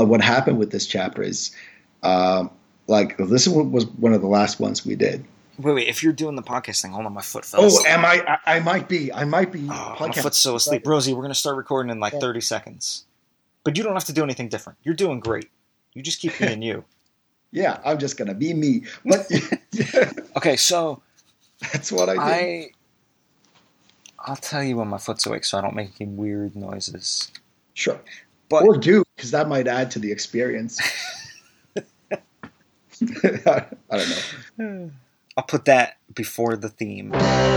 But what happened with this chapter is, this was one of the last ones we did. Wait. If you're doing the podcast thing, hold on, my foot fell Oh, asleep. am I? I might be. Oh, my foot's still asleep. Rosie, we're going to start recording in 30 seconds. But you don't have to do anything different. You're doing great. You just keep being you. Yeah, I'm just going to be me. But okay, so that's what I did. I'll tell you when my foot's awake so I don't make any weird noises. Sure. But, or do, because that might add to the experience. I don't know. I'll put that before the theme.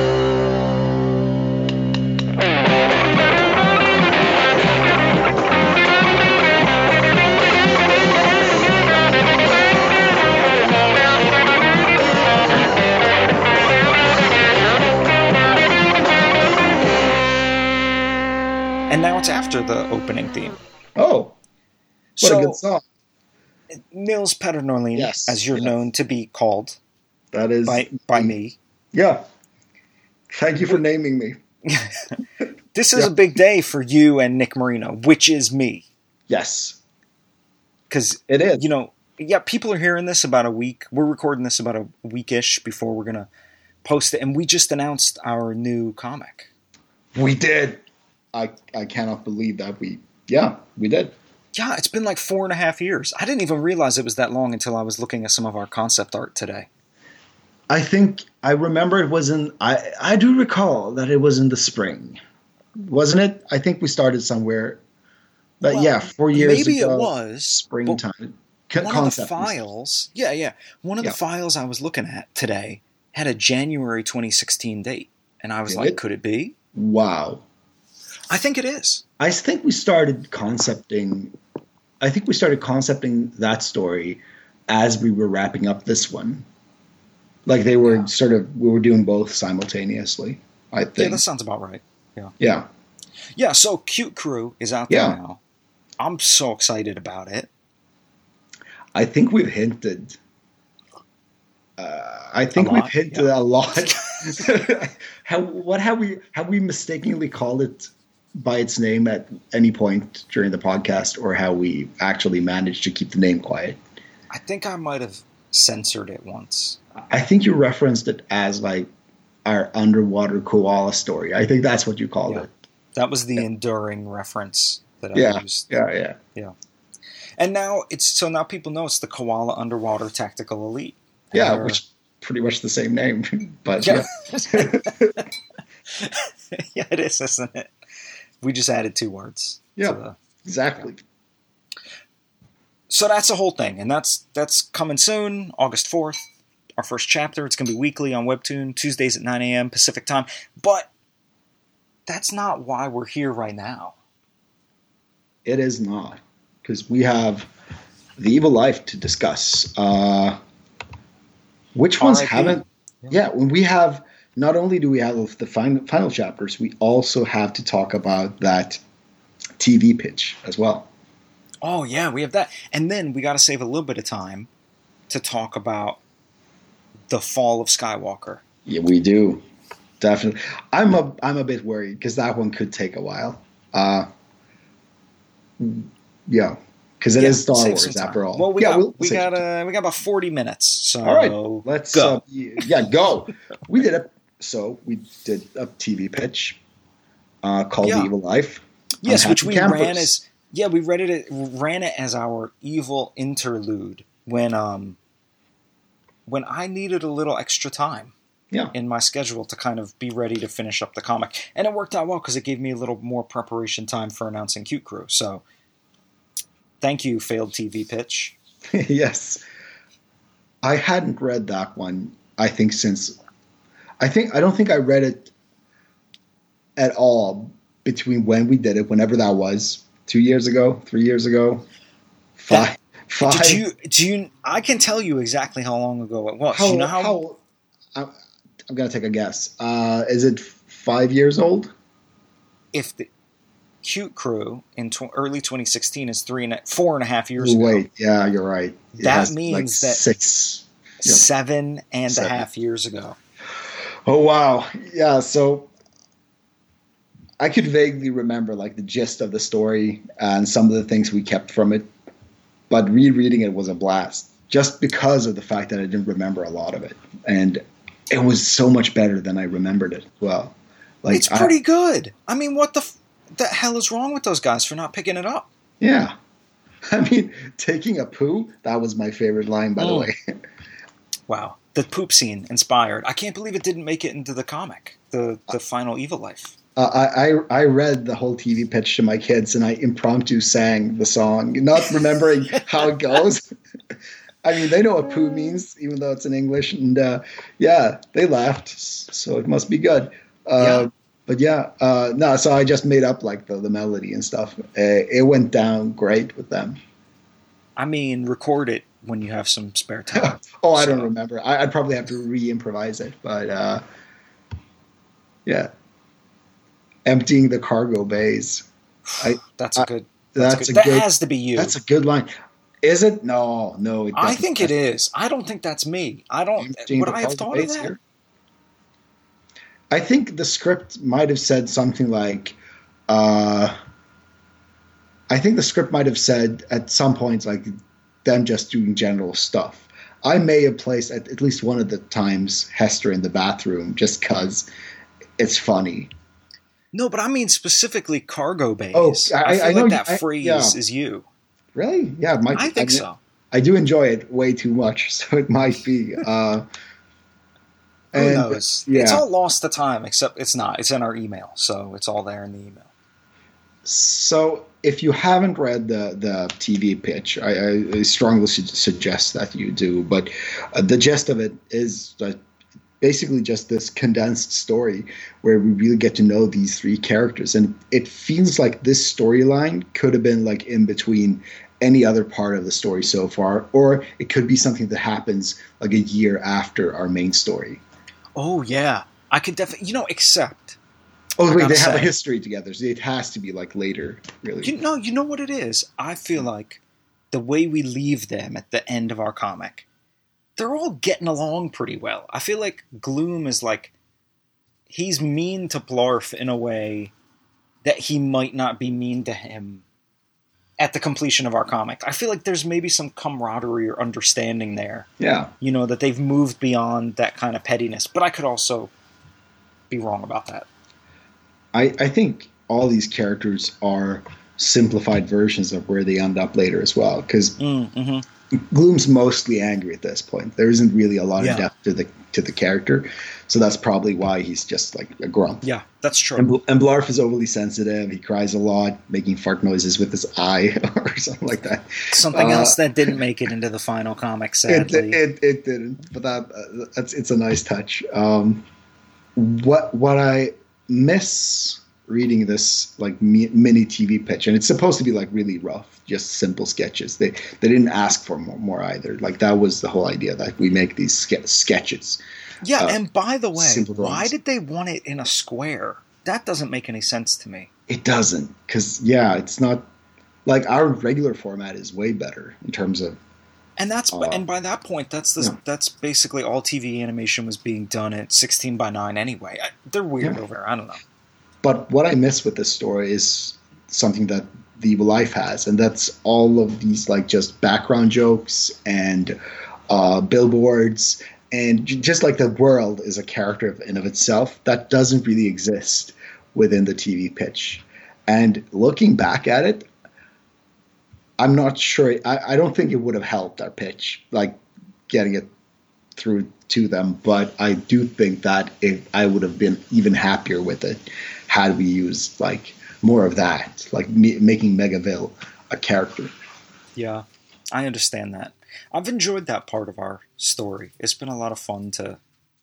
And now it's after the opening theme. Oh, what a good song. Nils Petter-Norlin, yes, as you're known to be called. That is by me. Yeah. Thank you for naming me. This is a big day for you and Nick Marino, which is me. Yes. Because it is. People are hearing this about a week. We're recording this about a weekish before we're going to post it. And we just announced our new comic. We did. I cannot believe that we did. Yeah, it's been 4.5 years. I didn't even realize it was that long until I was looking at some of our concept art today. I think I remember it was I do recall that it was in the spring. Wasn't it? I think we started somewhere. But 4 years maybe ago. Maybe it was. Springtime. One of the files. Yeah. One of the files I was looking at today had a January 2016 date. And I was could it be? Wow. I think it is. I think we started concepting that story as we were wrapping up this one. They were we were doing both simultaneously, I think. Yeah, that sounds about right. Yeah. Yeah. Yeah, so Cute Crew is out there now. I'm so excited about it. I think we've hinted. A lot. Have we mistakenly called it by its name at any point during the podcast, or how we actually managed to keep the name quiet? I think I might have censored it once. I think you referenced it as our underwater koala story. I think that's what you called it. That was the enduring reference that I used. Yeah. And now now people know it's the Koala Underwater Tactical Elite. Yeah, which is pretty much the same name, but yeah, it is, isn't it? We just added 2 words. Yeah, exactly. So that's the whole thing, and that's coming soon, August 4th. Our first chapter. It's going to be weekly on Webtoon, Tuesdays at 9 a.m. Pacific time. But that's not why we're here right now. It is not, because we have The Evil Life to discuss. Which ones haven't? Yeah, when we have. Not only do we have the final chapters, we also have to talk about that TV pitch as well. Oh, yeah, we have that. And then we got to save a little bit of time to talk about the fall of Skywalker. Yeah, we do. Definitely. I'm a bit worried because that one could take a while. Because it is Star Wars after all. Well, we got about 40 minutes. So all right, let's go. Go. We did it. So we did a TV pitch called The Evil Life. Yes, which we ran as we ran it as our evil interlude when I needed a little extra time in my schedule to kind of be ready to finish up the comic. And it worked out well because it gave me a little more preparation time for announcing Cute Crew. So thank you, failed TV pitch. Yes. I hadn't read that one, I think, since... I don't think I read it at all between when we did it, whenever that was, 2 years ago, 3 years ago, five. Do you? I can tell you exactly how long ago it was. I'm going to take a guess. Is it 5 years old? If the Cute Crew in early 2016 is 4.5 years ago. Wait, yeah, you're right. That means that 7.5 years ago. Oh, wow. Yeah, so I could vaguely remember the gist of the story and some of the things we kept from it. but rereading it was a blast just because of the fact that I didn't remember a lot of it. And it was so much better than I remembered it. Well, like, it's pretty good. I mean, what the hell is wrong with those guys for not picking it up? Yeah. I mean, taking a poo, that was my favorite line, by the way. Wow. The poop scene inspired. I can't believe it didn't make it into the comic, the final Evil Life. I read the whole TV pitch to my kids, and I impromptu sang the song, not remembering how it goes. I mean, they know what poo means, even though it's in English. And they laughed, so it must be good. But no, so I just made up like the melody and stuff. It went down great with them. I mean, record it when you have some spare time. I don't remember. I'd probably have to re-improvise it. But yeah. Emptying the cargo bays. That good, has to be you. That's a good line. Is it? No. I think it is. I don't think that's me. Would I have thought of that? Here? I think the script might have said something like, I think the script might have said at some points like them just doing general stuff. I may have placed at least one of the times Hester in the bathroom just because it's funny. No, but I mean specifically cargo bays. Oh, I feel like that phrase is you. Really? Yeah, I think so. I do enjoy it way too much, so it might be. Who knows? Yeah. It's all lost to time, except it's not. It's in our email, so it's all there in the email. So if you haven't read the TV pitch, I strongly suggest that you do. But the gist of it is basically just this condensed story where we really get to know these three characters. And it feels like this storyline could have been like in between any other part of the story so far, or it could be something that happens like a year after our main story. Oh, yeah. I could definitely, except... Oh, wait, they have a history together, so it has to be like later, really. You know what it is? I feel like the way we leave them at the end of our comic, they're all getting along pretty well. I feel like Gloom is like, he's mean to Blarf in a way that he might not be mean to him at the completion of our comic. I feel like there's maybe some camaraderie or understanding there. Yeah. That they've moved beyond that kind of pettiness. But I could also be wrong about that. I think all these characters are simplified versions of where they end up later as well. Because Gloom's mostly angry at this point. There isn't really a lot of depth to the character. So that's probably why he's just like a grump. Yeah, that's true. And Blarf is overly sensitive. He cries a lot, making fart noises with his eye or something like that. Something else that didn't make it into the final comic, sadly. It didn't, but it's a nice touch. What I miss reading this like mini TV pitch, and it's supposed to be like really rough, just simple sketches. They didn't ask for more either. Like that was the whole idea, that we make these sketches. Yeah, and by the way, why did they want it in a square? That doesn't make any sense to me. It doesn't, because it's not like our regular format is way better in terms of. And and by that point, that's basically all TV animation was being done at 16:9 anyway. They're weird over there. I don't know. But what I miss with this story is something that The Evil Life has, and that's all of these like just background jokes and billboards, and just like the world is a character in of itself that doesn't really exist within the TV pitch. And looking back at it, I'm not sure. I don't think it would have helped our pitch, like getting it through to them. But I do think that I would have been even happier with it had we used like more of that, like making Megaville a character. Yeah, I understand that. I've enjoyed that part of our story. It's been a lot of fun to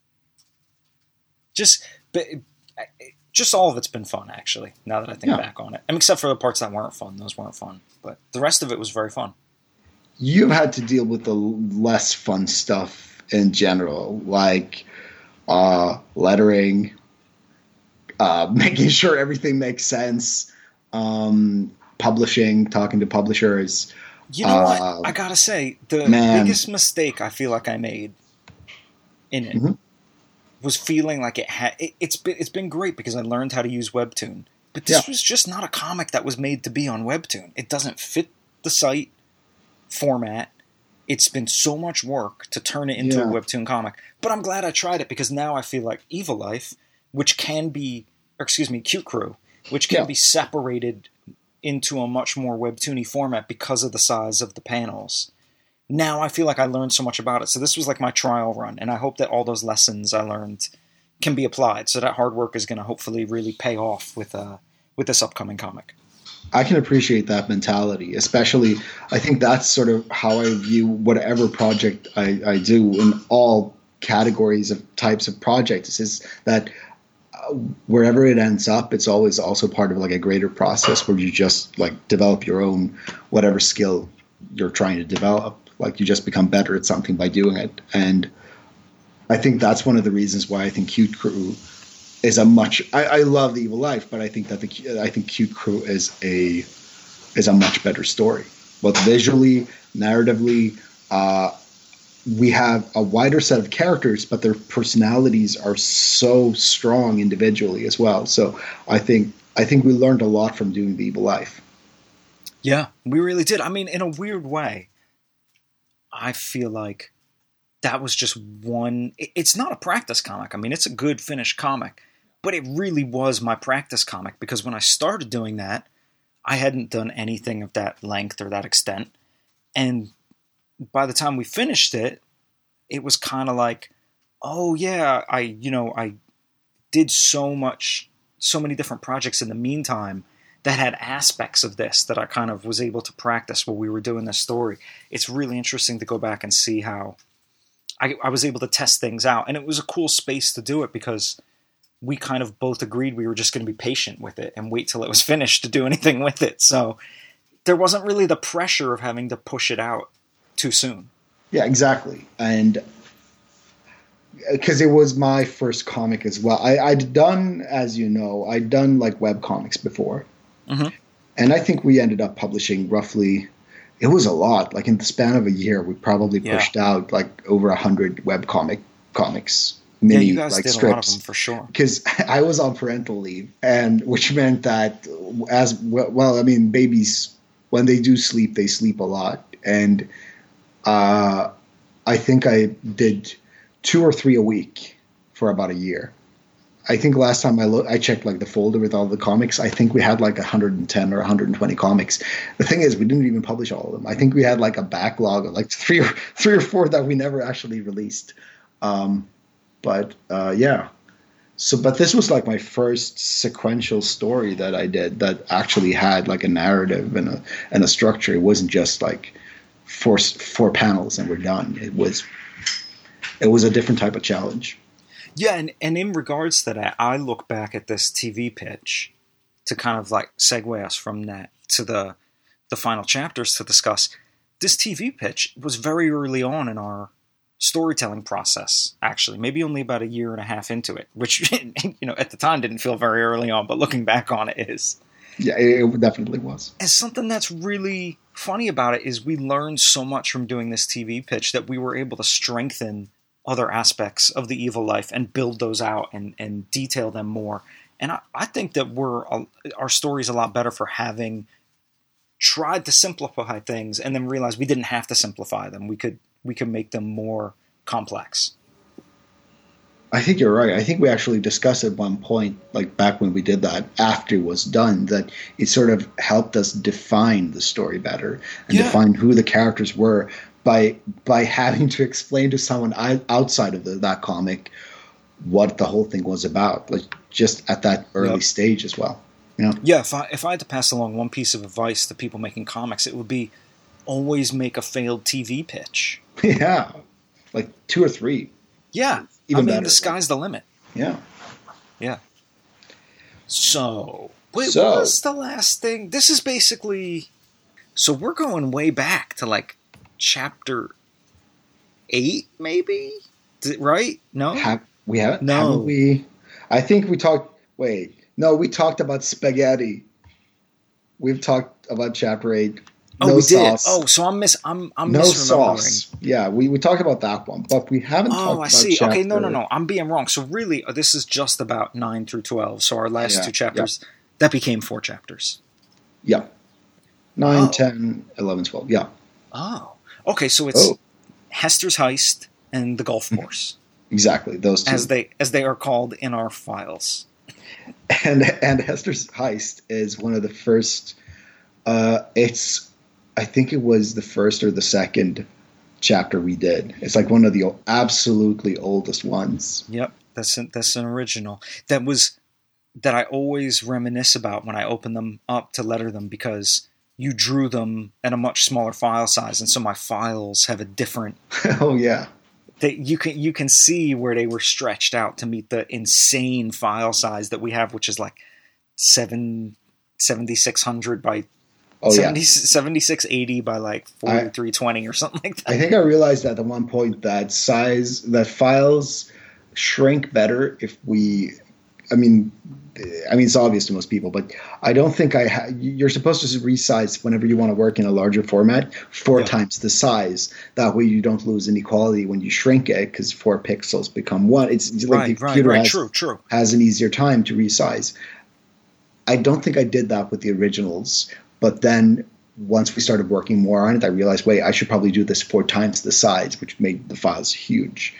just all of it's been fun, actually, now that I think back on it. Except for the parts that weren't fun. Those weren't fun. But the rest of it was very fun. You've had to deal with the less fun stuff in general, like lettering, making sure everything makes sense, publishing, talking to publishers. You know what? I gotta say, the biggest mistake I feel like I made in it was feeling like it's been great because I learned how to use Webtoon. But this was just not a comic that was made to be on Webtoon. It doesn't fit the site format. It's been so much work to turn it into a webtoon comic. But I'm glad I tried it because now I feel like Evil Life, which can be, Cute Crew, which can be separated into a much more webtoony format because of the size of the panels. Now I feel like I learned so much about it. So this was like my trial run, and I hope that all those lessons I learned can be applied. So that hard work is going to hopefully really pay off with this upcoming comic. I can appreciate that mentality, especially I think that's sort of how I view whatever project I do in all categories of types of projects, is that wherever it ends up, it's always also part of like a greater process where you just like develop your own whatever skill you're trying to develop. Like you just become better at something by doing it. And I think that's one of the reasons why I think Cute Crew is I love The Evil Life, but I think that I think Cute Crew is a much better story, both visually, narratively. We have a wider set of characters, but their personalities are so strong individually as well. So I think we learned a lot from doing The Evil Life. Yeah, we really did. I mean, in a weird way, I feel like that was just one. It's not a practice comic. I mean, it's a good finished comic. But it really was my practice comic because when I started doing that, I hadn't done anything of that length or that extent. And by the time we finished it, it was kind of like, oh yeah, I did so many different projects in the meantime that had aspects of this that I kind of was able to practice while we were doing this story. It's really interesting to go back and see how I was able to test things out. And it was a cool space to do it because we kind of both agreed we were just going to be patient with it and wait till it was finished to do anything with it. So there wasn't really the pressure of having to push it out too soon. Yeah, exactly. And because it was my first comic as well. I'd done, as you know, I'd done like web comics before. Mm-hmm. And I think we ended up publishing roughly, it was a lot. Like in the span of a year, we probably pushed out like over 100 web comics. Mini, you guys like did strips, a lot of them for sure. Because I was on parental leave, and which meant that as well, I mean, babies when they do sleep, they sleep a lot, and I think I did 2 or 3 a week for about a year. I think last time I checked like the folder with all the comics, I think we had like 110 or 120 comics. The thing is, we didn't even publish all of them. I think we had like a backlog of like three or four that we never actually released. But this was like my first sequential story that I did that actually had like a narrative and a structure. It wasn't just like four panels and we're done. It was a different type of challenge. Yeah, and in regards to that, I look back at this TV pitch to kind of like segue us from that to the final chapters to discuss. This TV pitch was very early on in our storytelling process, actually, maybe only about a year and a half into it, which at the time didn't feel very early on, but looking back on it is. Yeah, it definitely was. And something that's really funny about it is we learned so much from doing this TV pitch that we were able to strengthen other aspects of The Evil Life and build those out and detail them more. And I think that our story's a lot better for having tried to simplify things and then realized we didn't have to simplify them. We could make them more complex. I think you're right. I think we actually discussed at one point, like back when we did that, after it was done, that it sort of helped us define the story better and define who the characters were by having to explain to someone outside of that comic what the whole thing was about, like just at that early stage as well. Yeah, if I had to pass along one piece of advice to people making comics, it would be always make a failed TV pitch. Yeah, like 2 or 3. Yeah, even better. The sky's the limit. Yeah. Yeah. So, what was the last thing? This is basically... So we're going way back to like chapter 8, maybe? Right? No? We haven't? No. Haven't we? I think we talked... Wait. No, we talked about spaghetti. We've talked about chapter 8. Oh, no we sauce. Did. Oh, so I'm no misremembering. Sauce. Yeah, we talked about that one, but we haven't talked about. Oh, I see. Okay, no. I'm being wrong. So really, this is just about 9 through 12. So our last 2 chapters, that became 4 chapters. Yeah. 9, 10, 11, 12. Yeah. Oh. Okay, so it's Hester's Heist and the golf course. Exactly, those two. As they are called in our files. And Hester's Heist is one of the first I think it was the first or the second chapter we did. It's like one of the absolutely oldest ones. Yep, that's an original. That I always reminisce about when I open them up to letter them, because you drew them at a much smaller file size, and so my files have a different. Oh yeah. You can see where they were stretched out to meet the insane file size that we have, which is like 7600 by 7680 by like 4320 or something like that. I think I realized at one point that files shrink better if we. I mean, it's obvious to most people, but I don't think you're supposed to resize whenever you want to work in a larger format 4 times the size. That way you don't lose any quality when you shrink it, because 4 pixels become 1. It's like the computer has an easier time to resize. I don't think I did that with the originals, but then once we started working more on it, I realized, wait, I should probably do this 4 times the size, which made the files huge.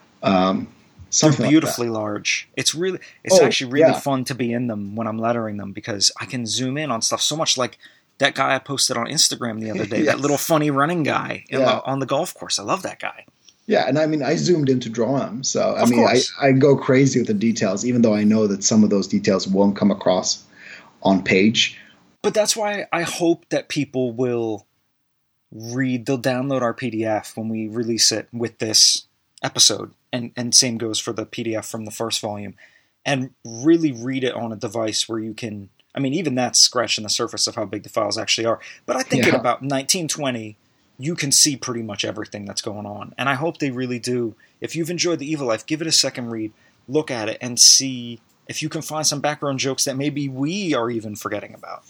They're beautifully large. It's actually really fun to be in them when I'm lettering them, because I can zoom in on stuff so much, like that guy I posted on Instagram the other day, that little funny running guy on the golf course. I love that guy. Yeah, and I mean, I zoomed in to draw him, so I go crazy with the details, even though I know that some of those details won't come across on page. But that's why I hope that people will they'll download our PDF when we release it with this episode. And same goes for the PDF from the first volume, and really read it on a device where you can. I mean, even that's scratching the surface of how big the files actually are. But I think at about 1920, you can see pretty much everything that's going on. And I hope they really do. If you've enjoyed The Evil Life, give it a second read, look at it, and see if you can find some background jokes that maybe we are even forgetting about.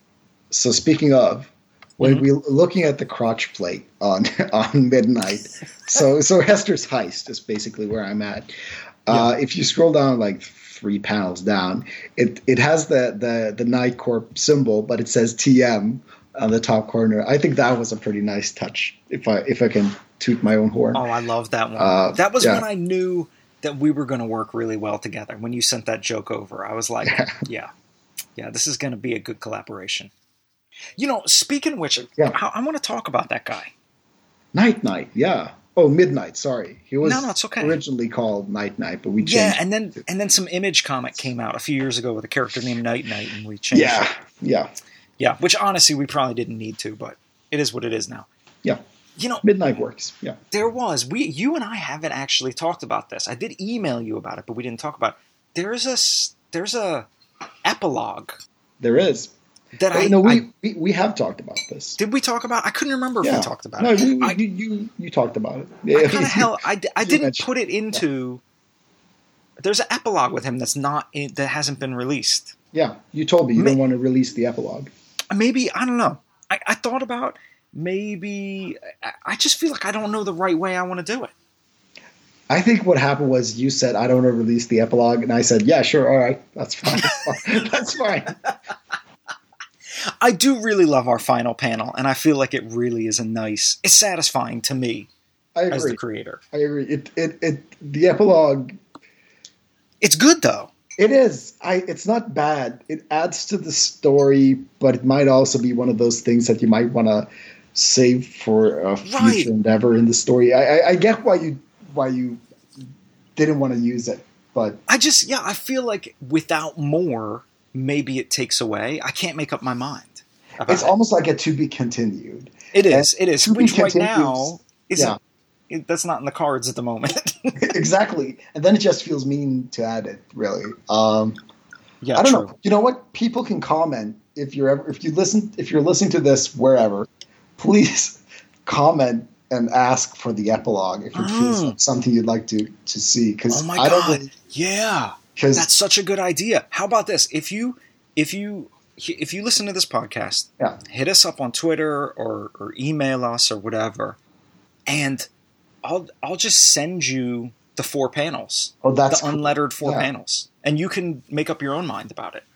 So speaking of, when we're looking at the crotch plate on Midnight, so Hester's Heist is basically where I'm at. If you scroll down like 3 panels down, it has the Night Corp symbol, but it says TM on the top corner. I think that was a pretty nice touch, if I can toot my own horn. Oh, I love that one. That was when I knew that we were going to work really well together. When you sent that joke over, I was like, yeah, this is going to be a good collaboration. You know, speaking of which, I want to talk about that guy. Night, yeah. Oh, Midnight, sorry. He was it's okay. Originally called Night, but we changed. Yeah, and then some Image comic came out a few years ago with a character named Night, and we changed it. Yeah, which honestly we probably didn't need to, but it is what it is now. Yeah. You know, Midnight works. Yeah. You and I haven't actually talked about this. I did email you about it, but we didn't talk about it. There's a epilogue. There is. We have talked about this. Did we talk about? I couldn't remember if we talked about it. No, you talked about it. I didn't put it into. There's an epilogue with him that hasn't been released. Yeah, you told me you don't want to release the epilogue. Maybe, I don't know. I thought about maybe. I just feel like I don't know the right way I want to do it. I think what happened was you said, I don't want to release the epilogue, and I said, yeah, sure, all right, that's fine. That's fine. I do really love our final panel, and I feel like it really is it's satisfying to me as the creator. I agree. The epilogue. It's good though. It is. It's not bad. It adds to the story, but it might also be one of those things that you might want to save for a future endeavor in the story. I get why you didn't want to use it, but I feel like without more, maybe it takes away. I can't make up my mind. It's almost like a to be continued. It is. Which right now isn't. That's not in the cards at the moment. Exactly, and then it just feels mean to add it. Really. I don't know. You know what? People can comment if you're listening to this wherever. Please comment and ask for the epilogue if it feels like something you'd like to see. Because I don't really, that's such a good idea. How about this? If you listen to this podcast, hit us up on Twitter or email us or whatever, and I'll just send you the 4 panels. Oh, that's the unlettered 4 panels, and you can make up your own mind about it.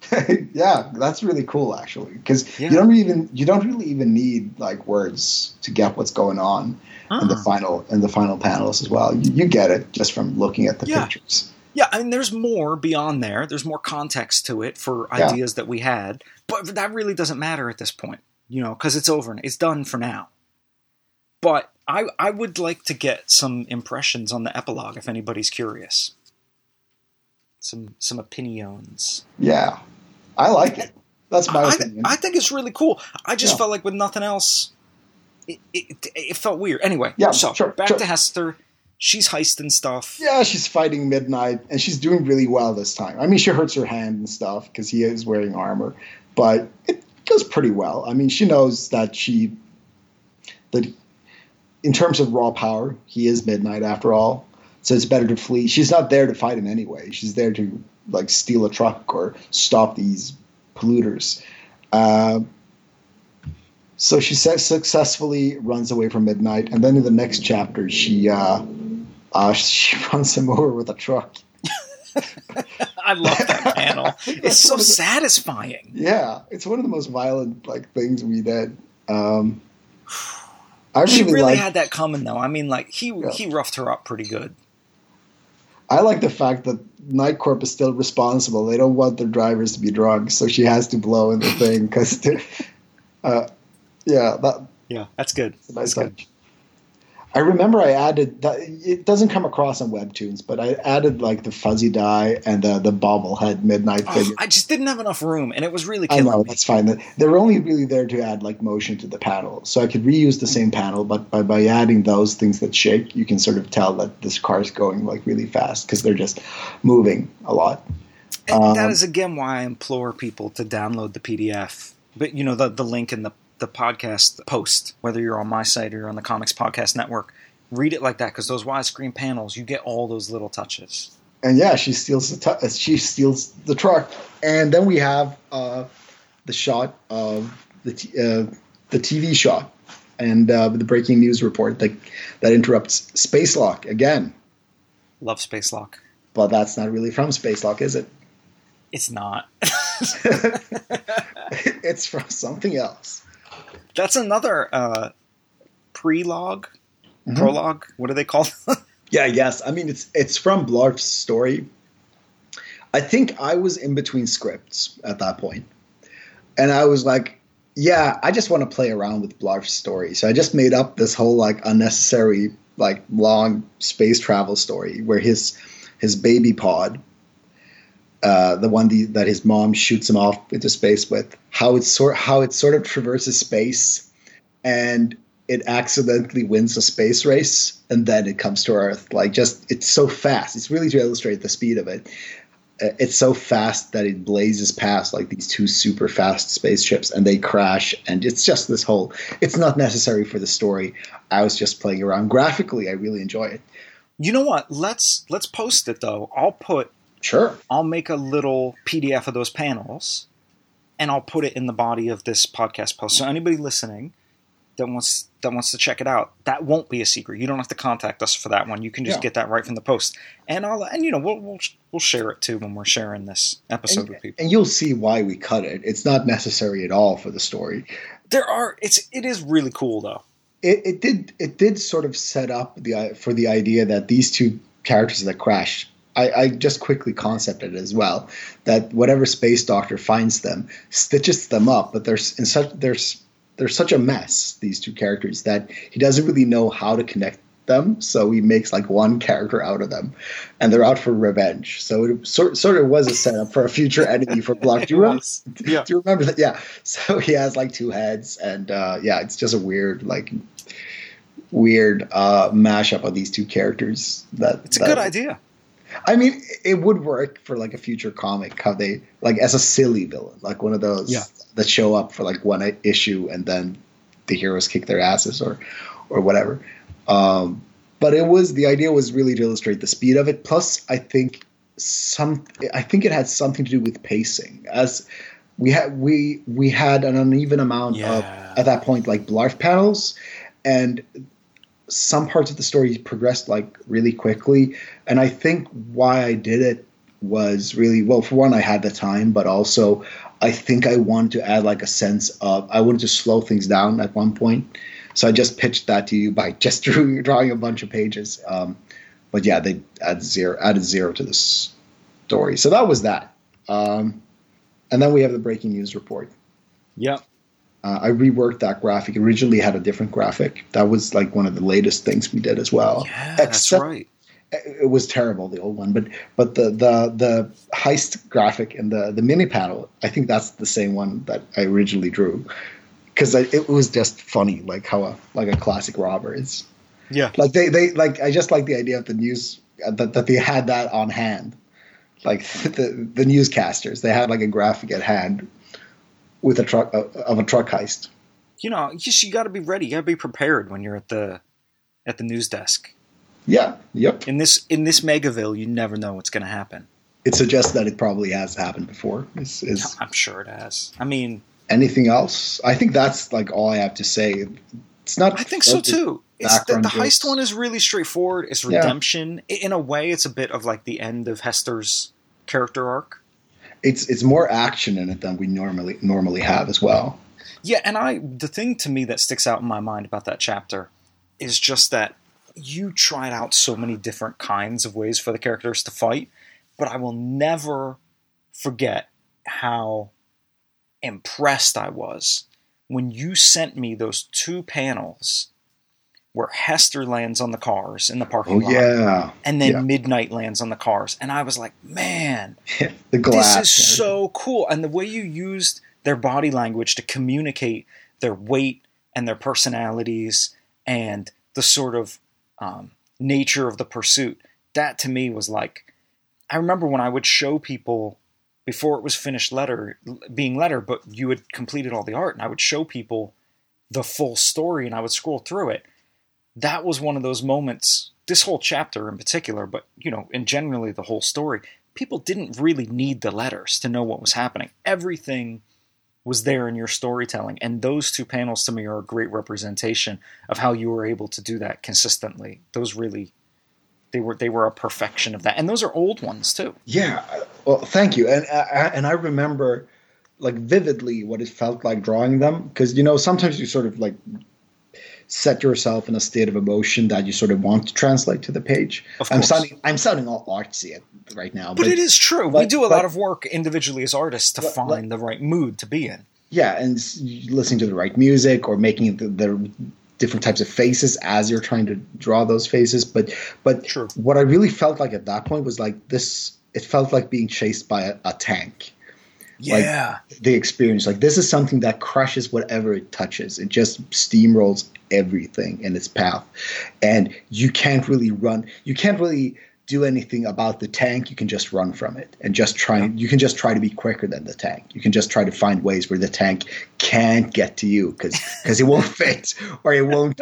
Yeah, that's really cool actually, because you don't really even need like words to get what's going on in the final panels as well. You get it just from looking at the pictures. Yeah, I mean, there's more beyond there. There's more context to it for ideas that we had, but that really doesn't matter at this point, because it's over. It's done for now. But I would like to get some impressions on the epilogue if anybody's curious. Some opinions. Yeah, I like it. That's my opinion. I think it's really cool. I just felt like with nothing else, it felt weird. Anyway, back to Hester. She's heisting stuff. Yeah, she's fighting Midnight, and she's doing really well this time. I mean, she hurts her hand and stuff because he is wearing armor, but it goes pretty well. I mean, she knows that in terms of raw power, he is Midnight after all, so it's better to flee. She's not there to fight him anyway. She's there to like steal a truck or stop these polluters. So she successfully runs away from Midnight, and then in the next chapter, she runs him over with a truck. I love that panel. It's so satisfying. Yeah, it's one of the most violent things we did. She really had that coming, though. I mean, he roughed her up pretty good. I like the fact that Night Corp is still responsible. They don't want their drivers to be drunk, so she has to blow in the thing because. That's good. That's good. I remember I added that. It doesn't come across on Webtoons, but I added the fuzzy dye and the bobblehead Midnight figure. I just didn't have enough room, and it was really killing. I know, that's fine. They were only really there to add motion to the panel, so I could reuse the same panel, but by adding those things that shake, you can sort of tell that this car is going really fast because they're just moving a lot. And that is again why I implore people to download the PDF. But the link in the podcast post, whether you're on my site or you're on the Comics Podcast Network, read it like that, because those widescreen panels, you get all those little touches. And she steals the truck, and then we have the shot of the TV shot and the breaking news report that interrupts Space Lock again. Love Space Lock, but that's not really from Space Lock, is it? It's not. It's from something else. That's another prologue. What are they called? Yes. I mean, it's from Blarf's story. I think I was in between scripts at that point, and I was like, "Yeah, I just want to play around with Blarf's story." So I just made up this whole unnecessary long space travel story where his baby pod, the one that his mom shoots him off into space with, how it sort of traverses space, and it accidentally wins a space race, and then it comes to Earth. It's so fast. It's really to illustrate the speed of it. It's so fast that it blazes past these two super fast spaceships, and they crash. And it's just this whole. It's not necessary for the story. I was just playing around. Graphically, I really enjoy it. You know what? Let's post it though. I'll make a little PDF of those panels, and I'll put it in the body of this podcast post. So anybody listening that wants to check it out, that won't be a secret. You don't have to contact us for that one. You can just get that right from the post, and we'll share it too when we're sharing this episode with people. And you'll see why we cut it. It's not necessary at all for the story. It is really cool though. It did sort of set up for the idea that these two characters that crash. I just quickly concepted it as well, that whatever space doctor finds them stitches them up, but they're such a mess, these two characters, that he doesn't really know how to connect them. So he makes one character out of them, and they're out for revenge. So it sort of was a setup for a future enemy for Blarf. Do you remember that? Yeah. So he has two heads, and it's just a weird mashup of these two characters. It's a good idea. I mean, it would work for a future comic, how they as a silly villain, one of those that show up for one issue and then the heroes kick their asses or whatever. But the idea was really to illustrate the speed of it. Plus, I think it had something to do with pacing, as we had an uneven amount of, at that point, Blarf panels, and some parts of the story progressed really quickly. And I think why I did it was really, well, for one, I had the time, but also I think I wanted to add like a sense of, I wanted to slow things down at one point. So I just pitched that to you by just drawing a bunch of pages. But yeah, they added zero to this story. So that was that. And then we have the breaking news report. Yep. I reworked that graphic. Originally had a different graphic. That was like one of the latest things we did as well. Yeah, that's right. It was terrible, the old one, but the heist graphic and the mini panel, I think that's the same one that I originally drew, because it was just funny, like how a classic robber is. Yeah, like they like, I just like the idea of the news that they had that on hand, like the newscasters, they had like a graphic at hand with a truck heist. You know, you got to be ready. You got to be prepared when you're at the news desk. Yeah. Yep. In this Megaville, you never know what's going to happen. It suggests that it probably has happened before. I'm sure it has. I mean, anything else? I think that's like all I have to say. It's not. I think so too. The heist one is really straightforward. It's redemption. Yeah. In a way, it's a bit of like the end of Hester's character arc. It's more action in it than we normally have as well. Yeah, and the thing to me that sticks out in my mind about that chapter is just that you tried out so many different kinds of ways for the characters to fight, but I will never forget how impressed I was when you sent me those 2 panels where Hester lands on the cars in the parking lot. Yeah. And then Midnight lands on the cars. And I was like, man, the glass. This is so cool. And the way you used their body language to communicate their weight and their personalities and the sort of nature of the pursuit, that to me was like, I remember when I would show people before it was finished being letter, but you had completed all the art, and I would show people the full story and I would scroll through it. That was one of those moments, this whole chapter in particular, but and generally the whole story, people didn't really need the letters to know what was happening. Everything was there in your storytelling, and those 2 panels to me are a great representation of how you were able to do that consistently. Those really, they were a perfection of that, and those are old ones too. Yeah, well, thank you, and I remember like vividly what it felt like drawing them, because sometimes you sort of like set yourself in a state of emotion that you sort of want to translate to the page. Of course. I'm sounding all artsy right now. But it is true. We do a lot of work individually as artists to find the right mood to be in. Yeah, and listening to the right music or making the different types of faces as you're trying to draw those faces. But True. What I really felt like at that point was like this, it felt like being chased by a tank. Yeah. Like the experience, like this is something that crushes whatever it touches. It just steamrolls everything in its path. And you can't really run. You can't really do anything about the tank. You can just run from it and you can just try to be quicker than the tank. You can just try to find ways where the tank can't get to you because it won't fit, or it won't,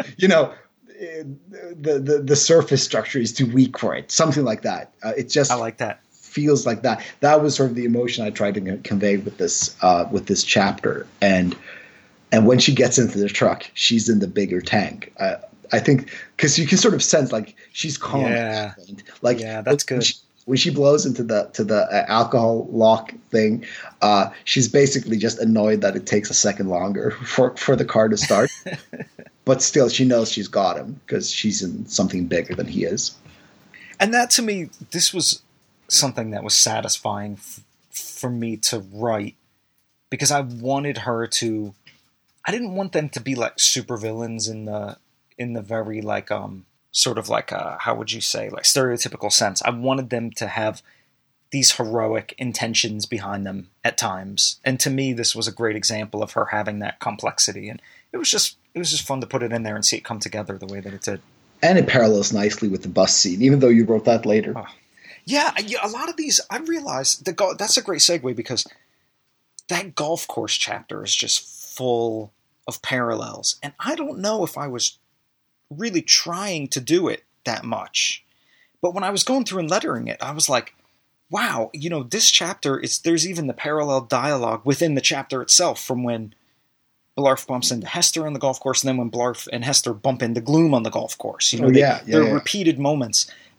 the surface structure is too weak for it. Something like that. I like that. Feels like that. That was sort of the emotion I tried to convey with this chapter. And when she gets into the truck, she's in the bigger tank. I think because you can sort of sense like she's calm. Yeah. Like that's good. When she blows into the alcohol lock thing, she's basically just annoyed that it takes a second longer for the car to start. But still, she knows she's got him because she's in something bigger than he is. And that to me, this was something that was satisfying for me to write, because I wanted her to. I didn't want them to be like supervillains in the very like sort of like how would you say, like stereotypical sense. I wanted them to have these heroic intentions behind them at times, and to me, this was a great example of her having that complexity. And it was just fun to put it in there and see it come together the way that it did. And it parallels nicely with the bus scene, even though you wrote that later. Oh. Yeah, a lot of these, I realized that's a great segue, because that golf course chapter is just full of parallels. And I don't know if I was really trying to do it that much. But when I was going through and lettering it, I was like, wow, this chapter, there's even the parallel dialogue within the chapter itself, from when Blarf bumps into Hester on the golf course, and then when Blarf and Hester bump into Gloom on the golf course. There are repeated moments.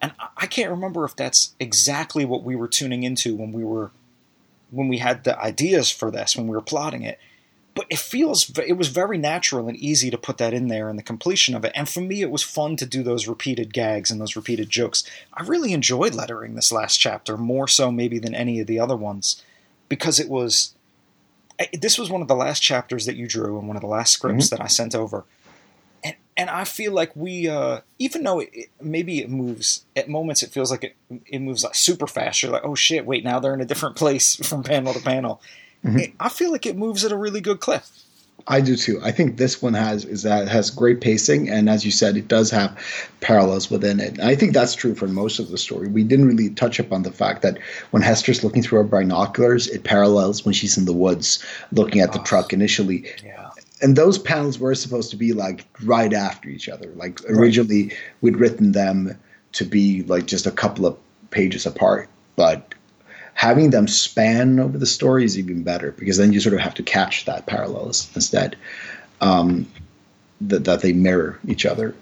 And I can't remember if that's exactly what we were tuning into when we had the ideas for this, when we were plotting it. But it was very natural and easy to put that in there in the completion of it. And for me, it was fun to do those repeated gags and those repeated jokes. I really enjoyed lettering this last chapter, more so maybe than any of the other ones, because this was one of the last chapters that you drew and one of the last scripts that I sent over. And I feel like we, even though maybe it moves, at moments it feels like it moves like super fast. You're like, oh shit, wait, now they're in a different place from panel to panel. I feel like it moves at a really good clip. I do too. I think this one has great pacing, and as you said, it does have parallels within it. And I think that's true for most of the story. We didn't really touch upon the fact that when Hester's looking through her binoculars, it parallels when she's in the woods looking at the truck initially. Yeah. And those panels were supposed to be like right after each other. Like originally, we'd written them to be like just a couple of pages apart, but having them span over the story is even better, because then you sort of have to catch that parallels instead, that they mirror each other.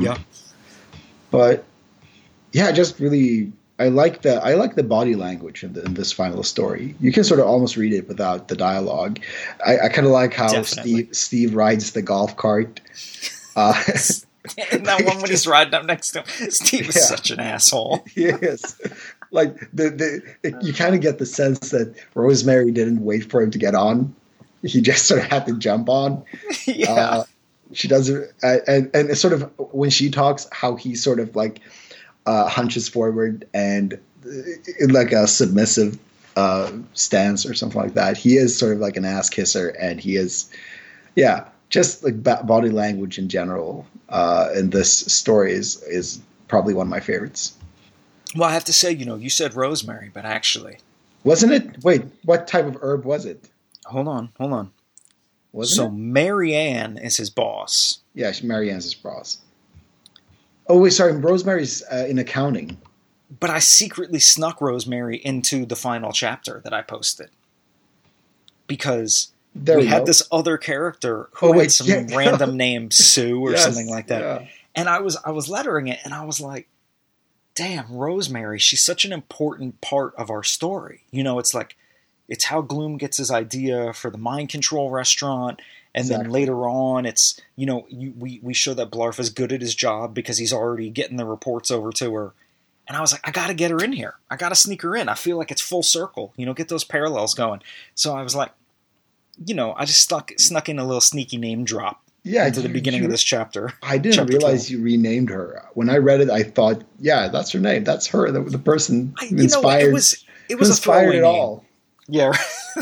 But yeah, just really, I like the body language in this final story. You can sort of almost read it without the dialogue. I kind of like how Steve rides the golf cart. And that one when he's riding up next to him, Steve is such an asshole. Yes. Like you kind of get the sense that Rosemary didn't wait for him to get on; he just sort of had to jump on. Yeah, she does it, and it's sort of when she talks, how he sort of like hunches forward and in like a submissive stance or something like that. He is sort of like an ass kisser, and he is, just like body language in general in this story is probably one of my favorites. Well, I have to say, you said rosemary, but actually... Wasn't it? Wait, what type of herb was it? Hold on. Wasn't it? Marianne is his boss. Yeah, Marianne's his boss. Oh, wait, sorry, Rosemary's in accounting. But I secretly snuck Rosemary into the final chapter that I posted. Because we had this other character who had some random name, Sue or something like that. Yeah. And I was lettering it, and I was like, damn, Rosemary, she's such an important part of our story. It's how Gloom gets his idea for the mind control restaurant. And then later on, it's, we show that Blarf is good at his job because he's already getting the reports over to her. And I was like, I got to get her in here. I got to sneak her in. I feel like it's full circle, get those parallels going. So I was like, I just snuck in a little sneaky name drop. Into the beginning of this chapter. I didn't realize 12. You renamed her. When I read it, I thought, that's her name. That's her, the person who inspired. It was inspired it all. Yeah.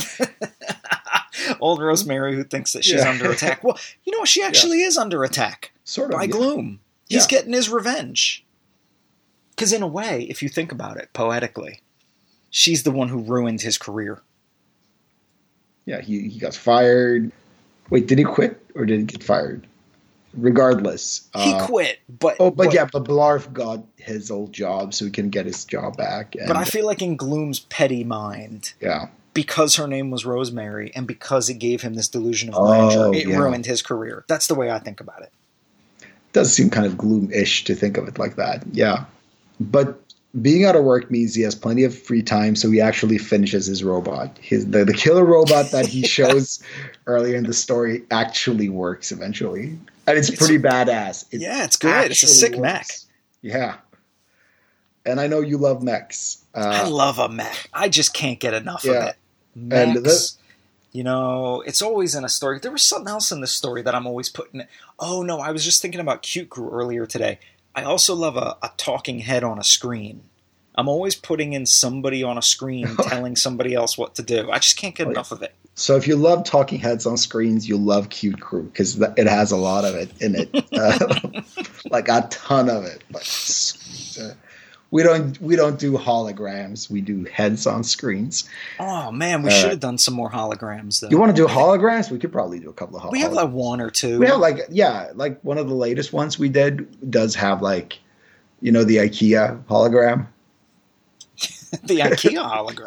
Old Rosemary who thinks that she's under attack. Well, she actually is under attack. Sort of. By Gloom. He's getting his revenge. Because in a way, if you think about it poetically, she's the one who ruined his career. Yeah, he got fired. Wait, did he quit or did he get fired? Regardless. He quit, but Blarf got his old job so he can get his job back. But I feel like in Gloom's petty mind, because her name was Rosemary and because it gave him this delusion of grandeur, it ruined his career. That's the way I think about it. It does seem kind of Gloom-ish to think of it like that, yeah. But being out of work means he has plenty of free time, so he actually finishes his robot. The killer robot that he shows earlier in the story actually works eventually. And it's pretty badass. It's good. It's a sick mech. Yeah. And I know you love mechs. I love a mech. I just can't get enough of it. Mechs, it's always in a story. There was something else in this story that I'm always putting... Oh, no, I was just thinking about Cute Crew earlier today. I also love a talking head on a screen. I'm always putting in somebody on a screen telling somebody else what to do. I just can't get enough of it. So if you love talking heads on screens, you'll love Cute Crew because it has a lot of it in it. Like a ton of it. We don't do holograms. We do heads on screens. Oh, man, we should have done some more holograms, though. You want to do holograms? We could probably do a couple of holograms. We have like one or two. We have like one of the latest ones we did does have the IKEA hologram. The IKEA hologram?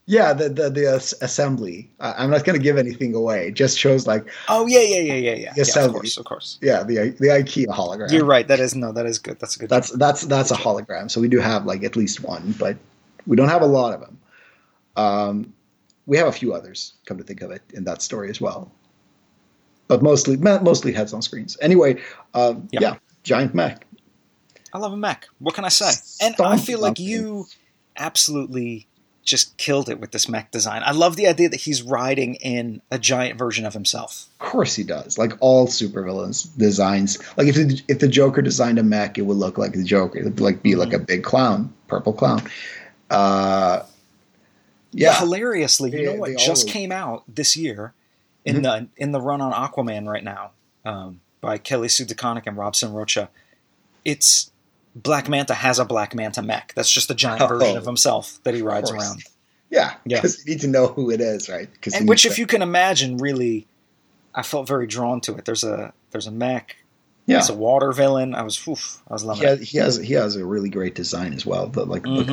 Yeah, the assembly. I'm not going to give anything away. It just shows like. Oh yeah. Of course. Yeah, the IKEA hologram. You're right. That is good. That's a good. That's a hologram. So we do have like at least one, but we don't have a lot of them. We have a few others, come to think of it, in that story as well. But mostly heads on screens. Anyway, yeah, giant mech. I love a mech. What can I say? And I feel like you absolutely just killed it with this mech design. I love the idea that he's riding in a giant version of himself. Of course he does. Like all supervillains designs. Like if the Joker designed a mech, it would look like the Joker. It would like be like a big clown, purple clown. Yeah, hilariously, you know what just came out this year in the run on Aquaman right now by Kelly Sue DeConnick and Robson Rocha. It's Black Manta has a Black Manta mech. That's just a giant version of himself that he rides around. Yeah, because you need to know who it is, right? And which, if you can imagine, really, I felt very drawn to it. There's a mech. Yeah, it's a water villain. I was loving it. He has a really great design as well. But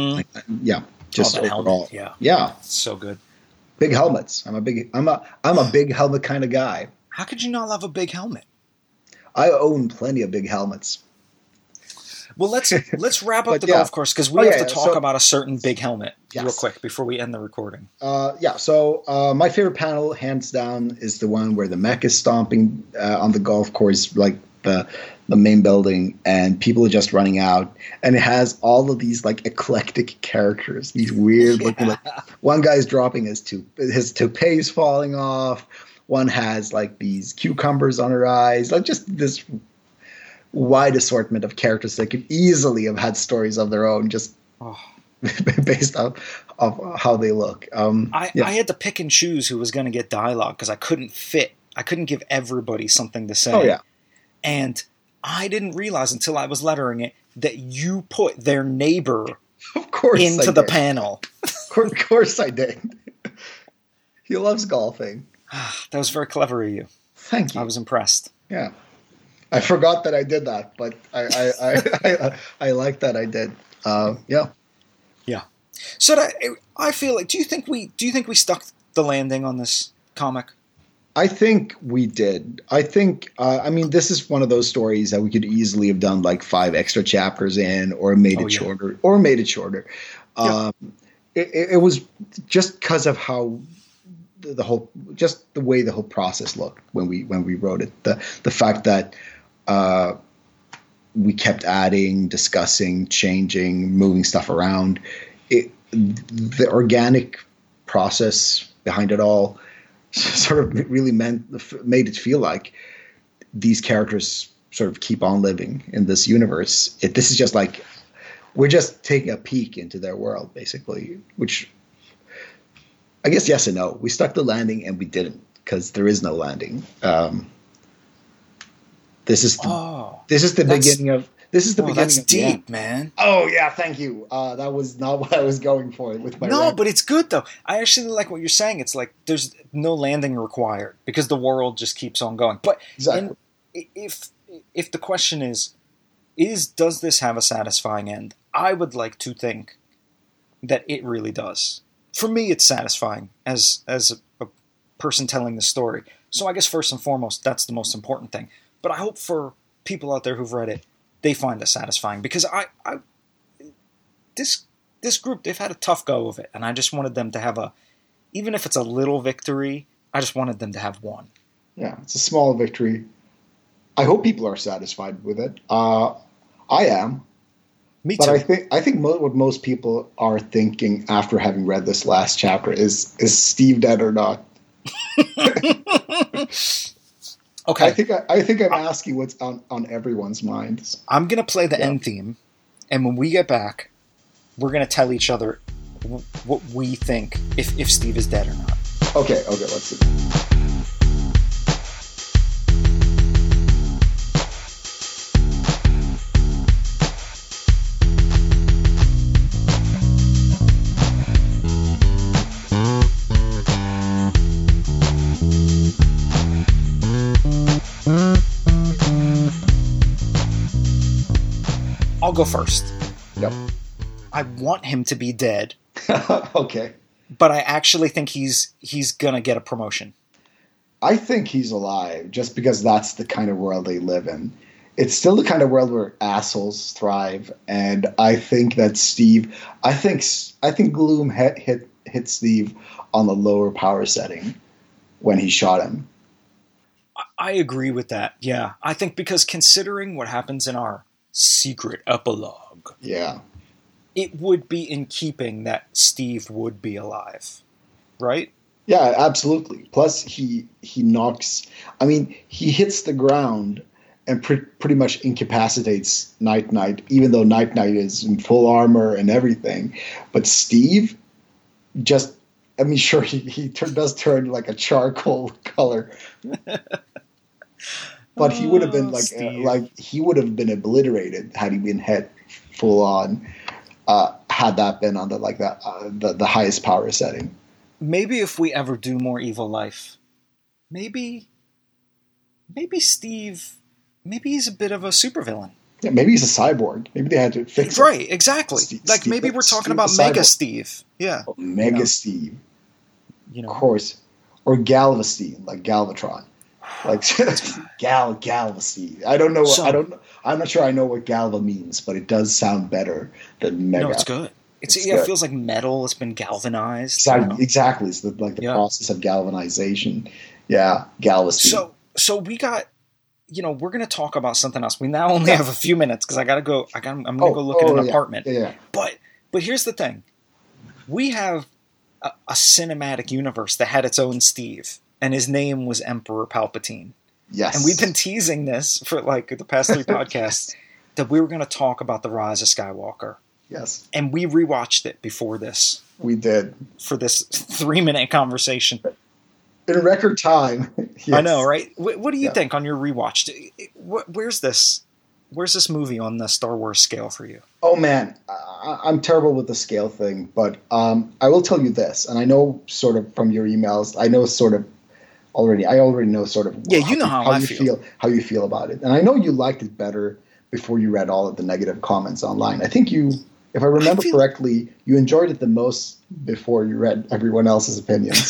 just overall, yeah, it's so good. Big helmets. I'm a big helmet kind of guy. How could you not love a big helmet? I own plenty of big helmets. Well, let's wrap up the golf course because we have to talk about a certain big helmet real quick before we end the recording. So my favorite panel, hands down, is the one where the mech is stomping on the golf course, like the main building, and people are just running out, and it has all of these like eclectic characters, these weird looking. Like, one guy's dropping his toupee's falling off. One has like these cucumbers on her eyes, like just this wide assortment of characters that could easily have had stories of their own, just based off of how they look. I had to pick and choose who was going to get dialogue because I couldn't give everybody something to say. Oh yeah. And I didn't realize until I was lettering it that you put their neighbor into the panel. Of course I did. He loves golfing. That was very clever of you. Thank you. I was impressed. Yeah. I forgot that I did that, but I like that I did. Yeah. Yeah. So I feel like, do you think we stuck the landing on this comic? I think we did. I think, this is one of those stories that we could easily have done like 5 extra chapters in, or made it shorter. Yeah. It was just because of how the way the whole process looked when we wrote it. The fact that we kept adding, discussing, changing, moving stuff around. The organic process behind it all sort of really made it feel like these characters sort of keep on living in this universe. This is just like we're just taking a peek into their world, basically, which I guess yes and no. We stuck the landing and we didn't, because there is no landing. This is the beginning of. That's deep, man. Oh yeah, thank you. That was not what I was going for with my. No, but it's good though. I actually like what you're saying. It's like there's no landing required because the world just keeps on going. But exactly. If the question is does this have a satisfying end? I would like to think that it really does. For me, it's satisfying as a person telling the story. So I guess first and foremost, that's the most important thing. But I hope for people out there who've read it, they find it satisfying, because this group, they've had a tough go of it, and I just wanted them to have even if it's a little victory, I just wanted them to have one. Yeah, it's a small victory. I hope people are satisfied with it. I am. Me too. But I think what most people are thinking after having read this last chapter is Steve dead or not? Okay. I think I'm asking what's on everyone's minds. I'm going to play the end theme, and when we get back, we're going to tell each other what we think if Steve is dead or not. Okay, let's see. I'll go first. Yep. I want him to be dead. Okay. but I actually think he's gonna get a promotion. I think he's alive just because that's the kind of world they live in. It's still the kind of world where assholes thrive, and I think that I think Gloom hit Steve on the lower power setting when he shot him. I agree with that. Yeah, I think because considering what happens in our secret epilogue, yeah, it would be in keeping that Steve would be alive, right? Yeah, absolutely. Plus, he knocks. I mean, he hits the ground and pretty much incapacitates Night Knight, even though Night Knight is in full armor and everything. But Steve just, I mean, sure, he does turn like a charcoal color. But he would have been like he would have been obliterated had he been hit full on. Had that been on the highest power setting. Maybe if we ever do more Evil Life, maybe Steve, maybe he's a bit of a supervillain. Yeah, maybe he's a cyborg. Maybe they had to fix it. Right, exactly. Maybe we're talking about Mega Steve. Yeah. Oh, Mega Steve. You know. Of course. Or Galvestine, like Galvatron. Like Galvestine. I don't know. I'm not sure I know what Galva means, but it does sound better than Mega. No, it's good. It feels like metal. It's been galvanized. Exactly. It's the process of galvanization. Yeah, Galvestine. So we got. We're going to talk about something else. We now only have a few minutes because I got to go. I'm going to go look at an apartment. Yeah. But here's the thing: we have a cinematic universe that had its own Steve, and his name was Emperor Palpatine. Yes. And we've been teasing this for like the past 3 podcasts that we were going to talk about the Rise of Skywalker. Yes. And we rewatched it before this. We did. For this 3-minute conversation. In record time. Yes. I know, right? What do you think on your rewatch? Where's this movie on the Star Wars scale for you? Oh, man. I'm terrible with the scale thing, but I will tell you this, and I know sort of from your emails, I know sort of already. I already know sort of how you feel. How you feel about it. And I know you liked it better before you read all of the negative comments online. I think you, if I remember correctly, you enjoyed it the most before you read everyone else's opinions.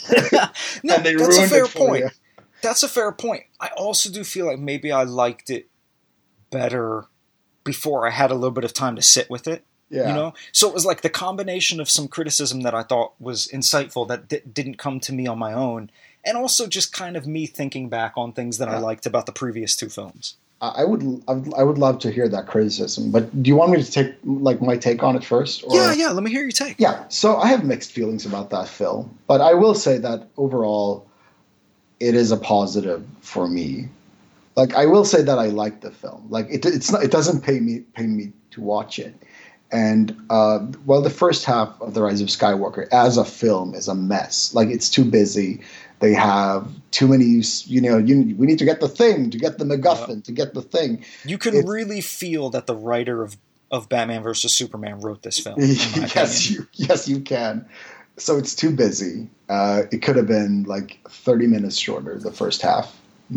No, that's a fair point. That's a fair point. I also do feel like maybe I liked it better before I had a little bit of time to sit with it. Yeah. So it was like the combination of some criticism that I thought was insightful that didn't come to me on my own, and also just kind of me thinking back on things that I liked about the previous 2 films. I would love to hear that criticism, but do you want me to take my take on it first? Or? Yeah. Let me hear your take. Yeah. So I have mixed feelings about that film, but I will say that overall, it is a positive for me. Like I will say that I like the film. Like it doesn't pay me to watch it. And the first half of The Rise of Skywalker as a film is a mess. Like it's too busy. They have too many, we need to get the thing, to get the MacGuffin, to get the thing. You can really feel that the writer of Batman vs. Superman wrote this film. Yes, you can. So it's too busy. It could have been like 30 minutes shorter, the first half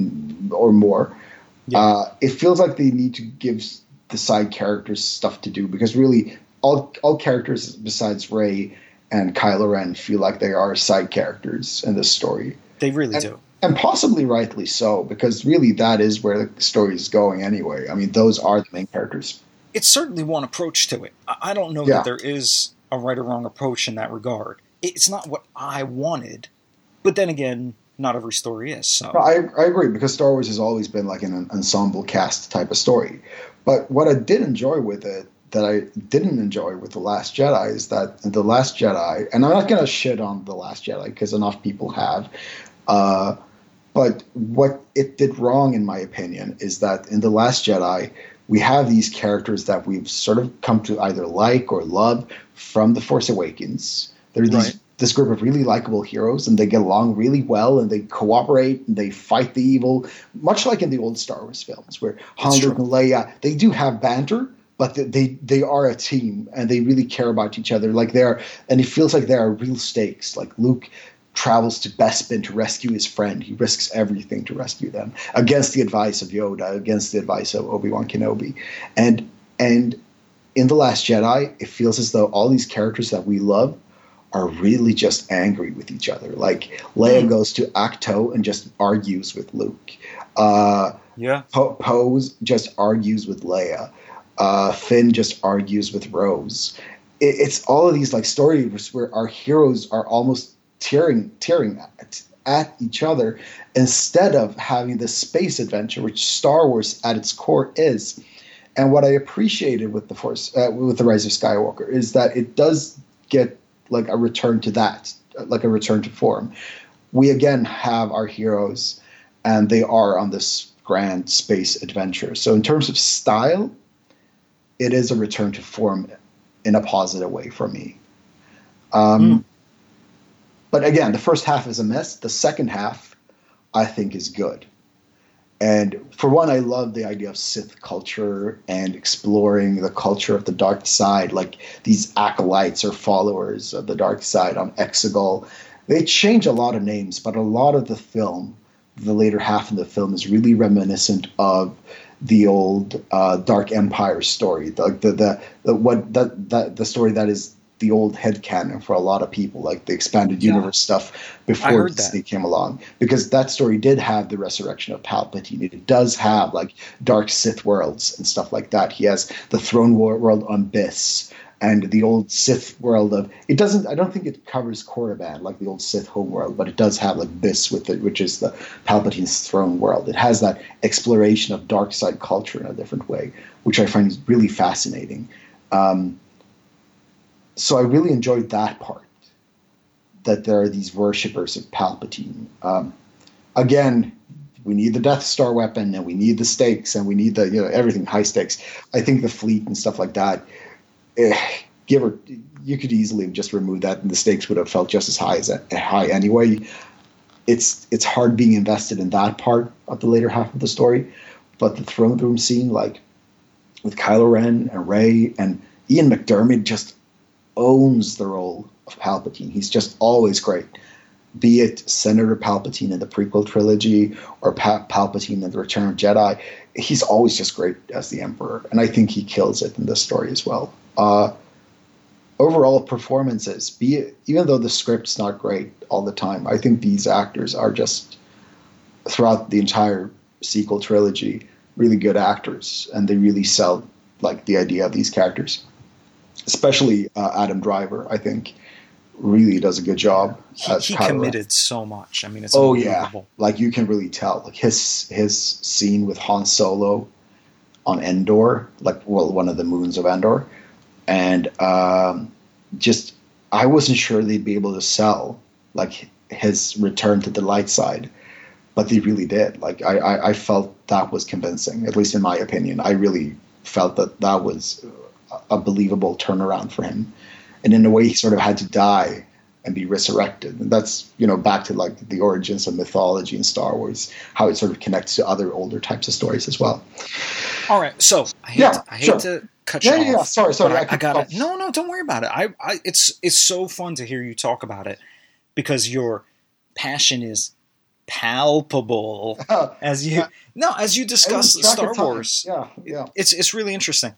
or more. Yeah. It feels like they need to give the side characters stuff to do because really all characters besides Rey and Kylo Ren feel like they are side characters in this story. They really do. And possibly rightly so, because really that is where the story is going anyway. I mean, those are the main characters. It's certainly one approach to it. I don't know that there is a right or wrong approach in that regard. It's not what I wanted, but then again, not every story is. So no, I agree, because Star Wars has always been like an ensemble cast type of story. But what I did enjoy with it, that I didn't enjoy with The Last Jedi, is that The Last Jedi, and I'm not going to shit on The Last Jedi because enough people have, but what it did wrong, in my opinion, is that in The Last Jedi, we have these are that we've sort of come to either like or love from The Force Awakens. There are this group of really likable heroes, and they get along really well, and they cooperate, and they fight the evil, much like in the old Star Wars films, where Han, Luke, and Leia, they do have banter, but they are a team, and they really care about each other. And it feels like there are real stakes. Like Luke travels to Bespin to rescue his friend. He risks everything to rescue them, against the advice of Yoda, against the advice of Obi-Wan Kenobi. And in The Last Jedi, it feels as though all these characters that we love are really just angry with each other. Like Leia goes to Ahch-To and just argues with Luke. Poe just argues with Leia. Finn just argues with Rose. It's all of these like stories where our heroes are almost tearing at each other instead of having this space adventure, which Star Wars at its core is. And what I appreciated with with the Rise of Skywalker is that it does get like a return to that, like a return to form. We again have our heroes, and they are on this grand space adventure. So in terms of style, it is a return to form in a positive way for me. But again, the first half is a mess. The second half, I think, is good. And for one, I love the idea of Sith culture and exploring the culture of the dark side, like these acolytes or followers of the dark side on Exegol. They change a lot of names, but a lot of the film, the later half of the film, is really reminiscent of the old Dark Empire story, like the story that is the old headcanon for a lot of people, like the expanded universe stuff before Disney came along. Because that story did have the resurrection of Palpatine. It does have like dark Sith worlds and stuff like that. He has the throne world on Biss and the old Sith world of it doesn't. I don't think it covers Korriban like the old Sith homeworld, but it does have like Biss with it, which is the Palpatine's throne world. It has that exploration of dark side culture in a different way, which I find is really fascinating. So I really enjoyed that part, that there are these worshippers of Palpatine. Again, we need the Death Star weapon, and we need the stakes, and we need the everything high stakes. I think the fleet and stuff like that, you could easily just remove that, and the stakes would have felt just as high anyway. It's hard being invested in that part of the later half of the story, but the throne room scene, like with Kylo Ren and Rey and Ian McDiarmid, just owns the role of Palpatine. He's just always great. Be it Senator Palpatine in the prequel trilogy or Palpatine in the Return of Jedi, he's always just great as the Emperor, and I think he kills it in this story as well. Overall performances, even though the script's not great all the time, I think these actors are just, throughout the entire sequel trilogy, really good actors, and they really sell like the idea of these characters. Especially Adam Driver, I think, really does a good job. He committed so much. I mean, it's unbelievable. Like you can really tell. Like his scene with Han Solo on Endor, one of the moons of Endor, and just I wasn't sure they'd be able to sell like his return to the light side, but they really did. Like I felt that was convincing, at least in my opinion. I really felt that was a believable turnaround for him, and in a way he sort of had to die and be resurrected, and that's back to like the origins of mythology in Star Wars, how it sort of connects to other older types of stories as well. All right, so I hate to cut you off. Yeah, sorry. I got it. No, don't worry about it. It's so fun to hear you talk about it because your passion is palpable as you discuss Star Wars. Yeah. It's really interesting.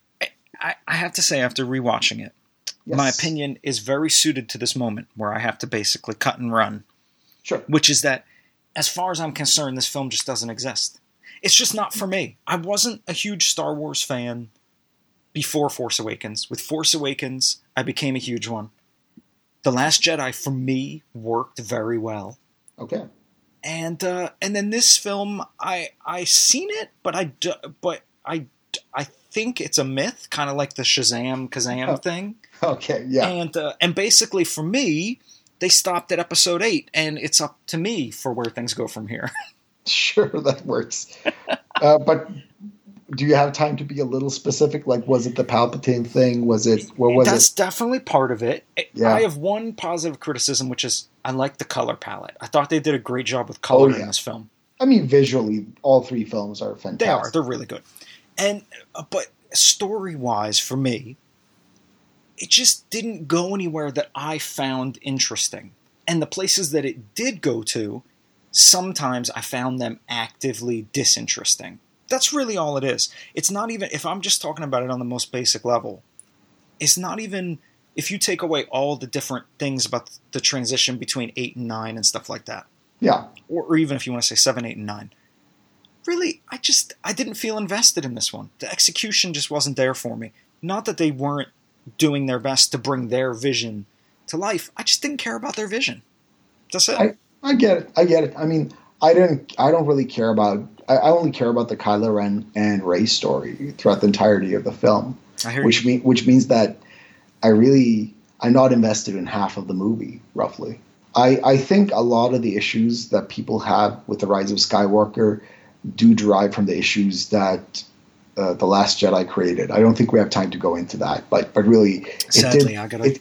I have to say, after rewatching it, yes, my opinion is very suited to this moment where I have to basically cut and run. Sure. Which is that, as far as I'm concerned, this film just doesn't exist. It's just not for me. I wasn't a huge Star Wars fan before Force Awakens. With Force Awakens, I became a huge one. The Last Jedi, for me, worked very well. Okay. And then this film, I seen it, but I think it's a myth, kind of like the Shazam thing. Okay, yeah. And basically for me, they stopped at episode 8, and it's up to me for where things go from here. Sure, that works. But do you have time to be a little specific? Like, was it the Palpatine thing? That's definitely part of it. Yeah. I have one positive criticism, which is I like the color palette. I thought they did a great job with color in this film. I mean, visually, all three films are fantastic. They are. They're really good. But story-wise, for me, it just didn't go anywhere that I found interesting. And the places that it did go to, sometimes I found them actively disinteresting. That's really all it is. It's not even, if I'm just talking about it on the most basic level, it's not even if you take away all the different things about the transition between 8 and 9 and stuff like that. Yeah. Or even if you want to say 7, 8, and 9. Really, I didn't feel invested in this one. The execution just wasn't there for me. Not that they weren't doing their best to bring their vision to life. I just didn't care about their vision. That's it. I get it. I mean, I don't really care about. I only care about the Kylo Ren and Rey story throughout the entirety of the film. I hear which means that I'm not invested in half of the movie, roughly. I think a lot of the issues that people have with The Rise of Skywalker do derive from the issues that The Last Jedi created. I don't think we have time to go into that, but really, sadly,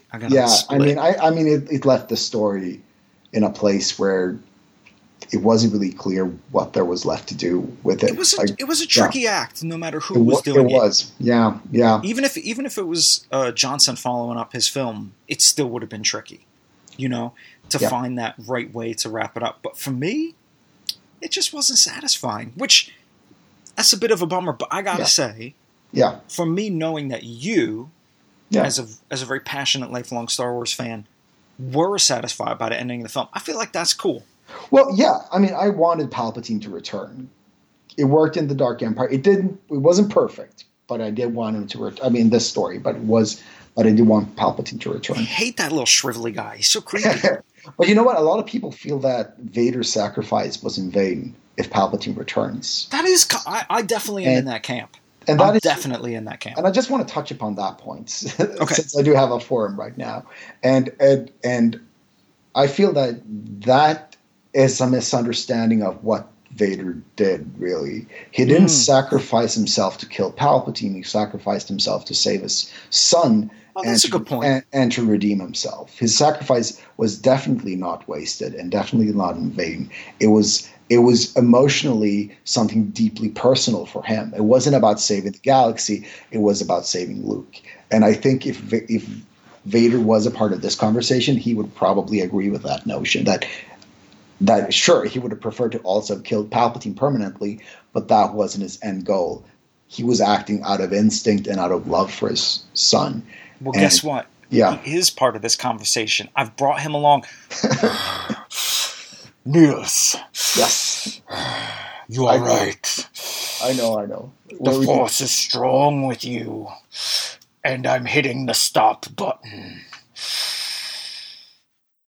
it left the story in a place where it wasn't really clear what there was left to do with it. It was a tricky act, no matter who was doing it. It was, yeah. Even if it was Johnson following up his film, it still would have been tricky, to find that right way to wrap it up. But for me, it just wasn't satisfying, which that's a bit of a bummer. But I gotta say, for me, knowing that you, as a very passionate, lifelong Star Wars fan, were satisfied by the ending of the film, I feel like that's cool. Well, yeah. I mean, I wanted Palpatine to return. It worked in The Dark Empire. It wasn't perfect, but I did want him to return. I mean, this story, but I did want Palpatine to return. I hate that little shrivelly guy. He's so creepy. But you know what? A lot of people feel that Vader's sacrifice was in vain if Palpatine returns. That is, I definitely am in that camp. And I'm definitely in that camp. And I just want to touch upon that point, okay. Since I do have a forum right now, and I feel that is a misunderstanding of what Vader did. Really, he didn't sacrifice himself to kill Palpatine. He sacrificed himself to save his son. Oh, that's a good point. And to redeem himself. His sacrifice was definitely not wasted and definitely not in vain. It was emotionally something deeply personal for him. It wasn't about saving the galaxy. It was about saving Luke. And I think if Vader was a part of this conversation, he would probably agree with that notion that sure, he would have preferred to also have killed Palpatine permanently, but that wasn't his end goal. He was acting out of instinct and out of love for his son. Well, guess what? Yeah. He is part of this conversation. I've brought him along. Niels. Yes. You are right. I know. The Force is strong with you. And I'm hitting the stop button.